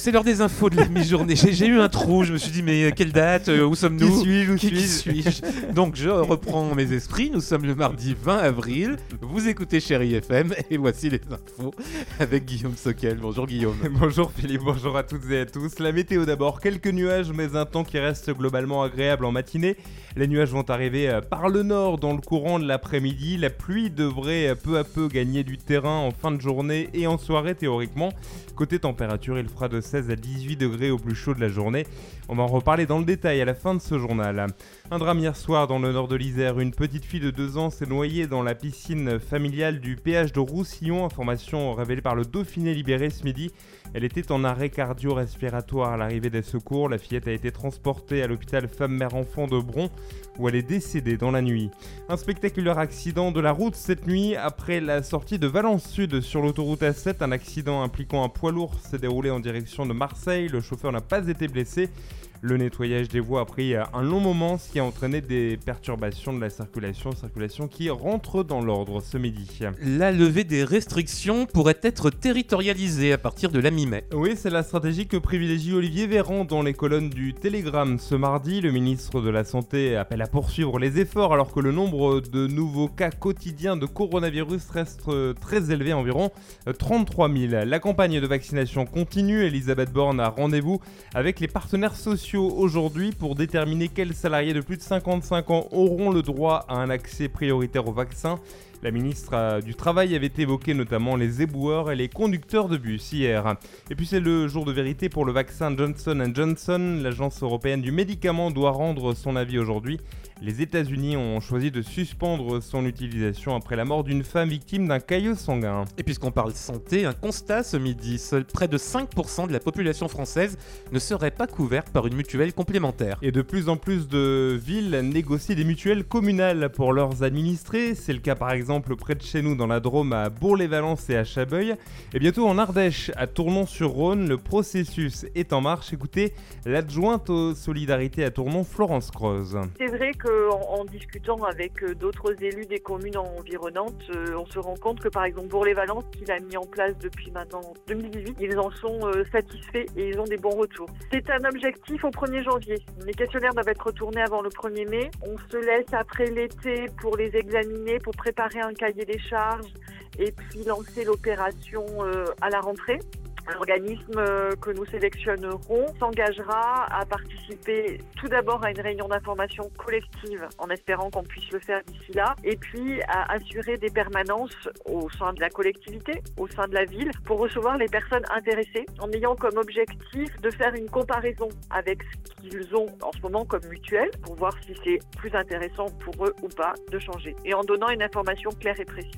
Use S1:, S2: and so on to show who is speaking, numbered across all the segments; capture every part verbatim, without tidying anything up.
S1: C'est l'heure des infos de la mi-journée. J'ai, j'ai eu un trou, je me suis dit mais quelle date, euh, où sommes-nous?
S2: Qui suis-je, où
S1: Qui, qui
S2: suis-je
S1: suis-je Donc je reprends mes esprits, nous sommes le mardi vingt avril, vous écoutez Chérie F M et voici les infos avec Guillaume Soquel. Bonjour Guillaume.
S2: Bonjour Philippe, bonjour à toutes et à tous. La météo d'abord, quelques nuages mais un temps qui reste globalement agréable en matinée. Les nuages vont arriver par le nord dans le courant de l'après-midi. La pluie devrait peu à peu gagner du terrain en fin de journée et en soirée théoriquement. Côté température, il fera de seize à dix-huit degrés au plus chaud de la journée. On va en reparler dans le détail à la fin de ce journal. Un drame hier soir dans le nord de l'Isère. Une petite fille de deux ans s'est noyée dans la piscine familiale du péage de Roussillon. Information révélée par le Dauphiné libéré ce midi. Elle était en arrêt cardio-respiratoire à l'arrivée des secours. La fillette a été transportée à l'hôpital femme-mère-enfant de Bron où elle est décédée dans la nuit. Un spectaculaire accident de la route cette nuit après la sortie de Valence Sud sur l'autoroute A sept. Un accident impliquant un poids lourd s'est déroulé en direction de Marseille. Le chauffeur n'a pas été blessé. Le nettoyage des voies a pris un long moment, ce qui a entraîné des perturbations de la circulation, circulation qui rentre dans l'ordre ce midi.
S1: La levée des restrictions pourrait être territorialisée à partir de la mi-mai.
S2: Oui, c'est la stratégie que privilégie Olivier Véran dans les colonnes du Télégramme ce mardi. Le ministre de la Santé appelle à poursuivre les efforts alors que le nombre de nouveaux cas quotidiens de coronavirus reste très élevé, environ trente-trois mille. La campagne de vaccination continue. Elisabeth Borne a rendez-vous avec les partenaires sociaux aujourd'hui pour déterminer quels salariés de plus de cinquante-cinq ans auront le droit à un accès prioritaire au vaccin. La ministre du Travail avait évoqué notamment les éboueurs et les conducteurs de bus hier. Et puis c'est le jour de vérité pour le vaccin Johnson and Johnson. L'agence européenne du médicament doit rendre son avis aujourd'hui. Les États-Unis ont choisi de suspendre son utilisation après la mort d'une femme victime d'un caillot sanguin.
S1: Et puisqu'on parle santé, un constat ce midi, seul près de cinq pour cent de la population française ne serait pas couverte par une mutuelle complémentaire.
S2: Et de plus en plus de villes négocient des mutuelles communales pour leurs administrés. C'est le cas par exemple près de chez nous dans la Drôme à Bourg-les-Valences et à Chabeuil. Et bientôt en Ardèche à Tournon-sur-Rhône, le processus est en marche. Écoutez l'adjointe aux solidarités à Tournon, Florence Croze.
S3: C'est vrai qu'en en discutant avec d'autres élus des communes environnantes, euh, on se rend compte que par exemple Bourg-les-Valences, qu'il a mis en place depuis maintenant deux mille dix-huit, ils en sont euh, satisfaits et ils ont des bons retours. C'est un objectif au premier janvier. Les questionnaires doivent être retournés avant le premier mai. On se laisse après l'été pour les examiner, pour préparer un cahier des charges et puis lancer l'opération euh, à la rentrée. L'organisme que nous sélectionnerons s'engagera à participer tout d'abord à une réunion d'information collective en espérant qu'on puisse le faire d'ici là et puis à assurer des permanences au sein de la collectivité, au sein de la ville pour recevoir les personnes intéressées en ayant comme objectif de faire une comparaison avec ce qu'ils ont en ce moment comme mutuelle pour voir si c'est plus intéressant pour eux ou pas de changer et en donnant une information claire et précise.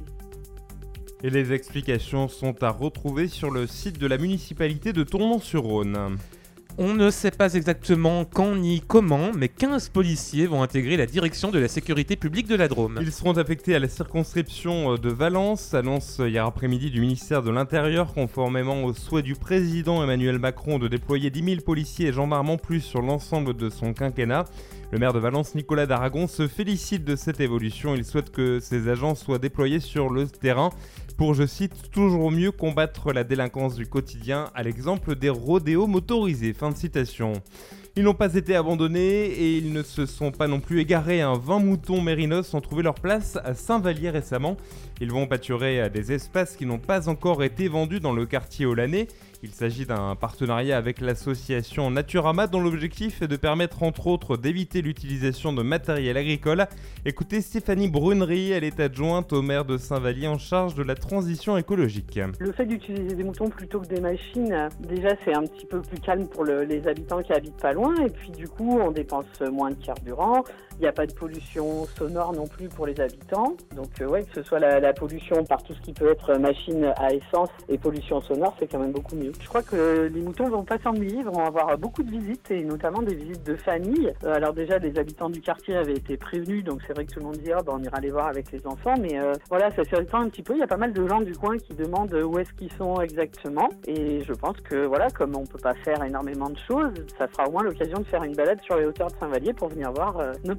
S2: Et les explications sont à retrouver sur le site de la municipalité de Tournon-sur-Rhône.
S1: On ne sait pas exactement quand ni comment, mais quinze policiers vont intégrer la direction de la sécurité publique de la Drôme.
S2: Ils seront affectés à la circonscription de Valence, annonce hier après-midi du ministère de l'Intérieur, conformément au souhait du président Emmanuel Macron de déployer dix mille policiers et gendarmes en plus sur l'ensemble de son quinquennat. Le maire de Valence, Nicolas Daragon, se félicite de cette évolution. Il souhaite que ces agents soient déployés sur le terrain pour, je cite, toujours mieux combattre la délinquance du quotidien, à l'exemple des rodéos motorisés. Fin de citation. Ils n'ont pas été abandonnés et ils ne se sont pas non plus égarés. Un vingt moutons mérinos ont trouvé leur place à Saint-Vallier récemment. Ils vont pâturer à des espaces qui n'ont pas encore été vendus dans le quartier Olanais. Il s'agit d'un partenariat avec l'association Naturama dont l'objectif est de permettre entre autres d'éviter l'utilisation de matériel agricole. Écoutez Stéphanie Brunery, elle est adjointe au maire de Saint-Vallier en charge de la transition écologique.
S4: Le fait d'utiliser des moutons plutôt que des machines, déjà c'est un petit peu plus calme pour le, les habitants qui habitent pas loin et puis du coup on dépense moins de carburant, il n'y a pas de pollution sonore non plus pour les habitants. Donc euh, ouais, que ce soit la, la pollution par tout ce qui peut être machine à essence et pollution sonore, c'est quand même beaucoup mieux. Je crois que les moutons vont pas s'ennuyer, vont avoir beaucoup de visites et notamment des visites de famille. Euh, alors déjà, les habitants du quartier avaient été prévenus, donc c'est vrai que tout le monde dit oh, ben, on ira les voir avec les enfants, mais euh, voilà, ça s'étend un petit peu. Il y a pas mal de gens du coin qui demandent où est-ce qu'ils sont exactement et je pense que voilà, comme on peut pas faire énormément de choses, ça sera au moins l'occasion de faire une balade sur les hauteurs de Saint-Vallier pour venir voir euh, nos petits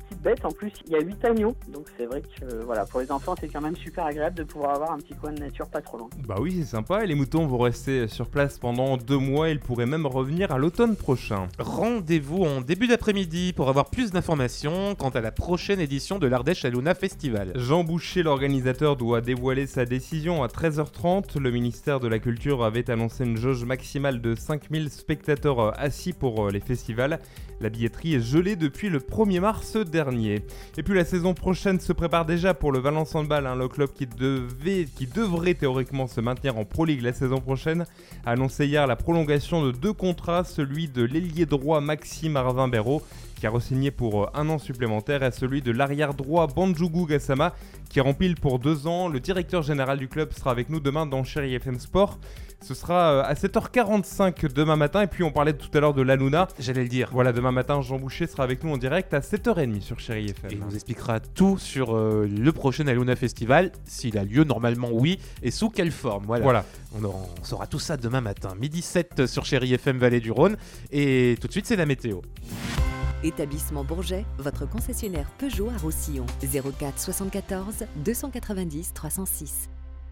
S4: petites bêtes. En plus, il y a huit agneaux, donc c'est vrai que euh, voilà, pour les enfants, c'est quand même super agréable de pouvoir avoir un petit coin de nature pas trop loin.
S2: Bah oui, c'est sympa, et les moutons vont rester sur place pendant deux mois, ils pourraient même revenir à l'automne prochain.
S1: Rendez-vous en début d'après-midi pour avoir plus d'informations quant à la prochaine édition de l'Ardèche Aluna Festival.
S2: Jean Boucher, l'organisateur, doit dévoiler sa décision à treize heures trente. Le ministère de la Culture avait annoncé une jauge maximale de cinq mille spectateurs assis pour les festivals. La billetterie est gelée depuis le premier mars dernier. Et puis la saison prochaine se prépare déjà pour le Valence Handball, hein, le club qui, devait, qui devrait théoriquement se maintenir en Pro League la saison prochaine, a annoncé hier la prolongation de deux contrats, celui de l'ailier droit Maxime Arvin-Béraud, qui a re-signé pour un an supplémentaire, et celui de l'arrière droit Bandjougou Gassama, qui rempile pour deux ans. Le directeur général du club sera avec nous demain dans Chérie F M Sport. Ce sera à sept heures quarante-cinq demain matin, et puis on parlait tout à l'heure de l'Aluna.
S1: J'allais le dire.
S2: Voilà, demain matin, Jean Boucher sera avec nous en direct à sept heures trente sur Chérie F M.
S1: Et il nous expliquera tout sur euh, le prochain Aluna Festival, s'il a lieu, normalement oui, et sous quelle forme. Voilà.
S2: Voilà.
S1: On, aura, on saura tout ça demain matin, midi sept sur Chérie F M Vallée du Rhône. Et tout de suite, c'est la météo.
S5: Établissement Bourget, votre concessionnaire Peugeot à Roussillon. zéro quatre soixante-quatorze deux cent quatre-vingt-dix trois cent six.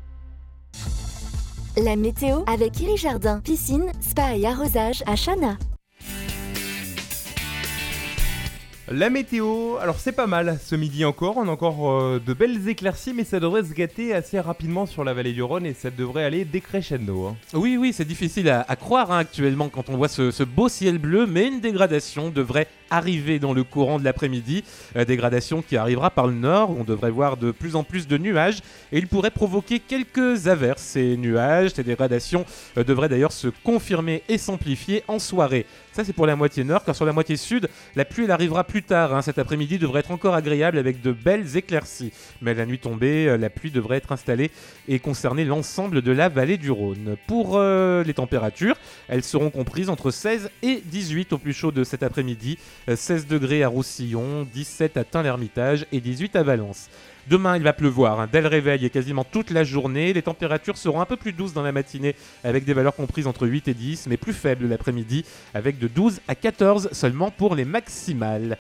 S6: La météo avec Iri Jardin, piscine, spa et arrosage à Chana.
S2: La météo, alors c'est pas mal ce midi encore, on a encore euh, de belles éclaircies, mais ça devrait se gâter assez rapidement sur la vallée du Rhône et ça devrait aller décrescendo. Hein.
S1: Oui, oui, c'est difficile à, à croire hein, actuellement quand on voit ce, ce beau ciel bleu, mais une dégradation devrait arriver dans le courant de l'après-midi. Euh, dégradation qui arrivera par le nord, où on devrait voir de plus en plus de nuages et il pourrait provoquer quelques averses. Ces nuages, ces dégradations euh, devraient d'ailleurs se confirmer et s'amplifier en soirée. Ça c'est pour la moitié nord, car sur la moitié sud, la pluie elle arrivera plus tard. Hein. Cet après-midi devrait être encore agréable avec de belles éclaircies. Mais à la nuit tombée, euh, la pluie devrait être installée et concerner l'ensemble de la vallée du Rhône. Pour euh, les températures, elles seront comprises entre seize et dix-huit au plus chaud de cet après-midi. Euh, seize degrés à Roussillon, dix-sept à Tain-l'Hermitage et dix-huit à Valence. Demain, il va pleuvoir hein, dès le réveil et quasiment toute la journée. Les températures seront un peu plus douces dans la matinée avec des valeurs comprises entre huit et dix, mais plus faibles l'après-midi avec de douze à quatorze seulement pour les maximales.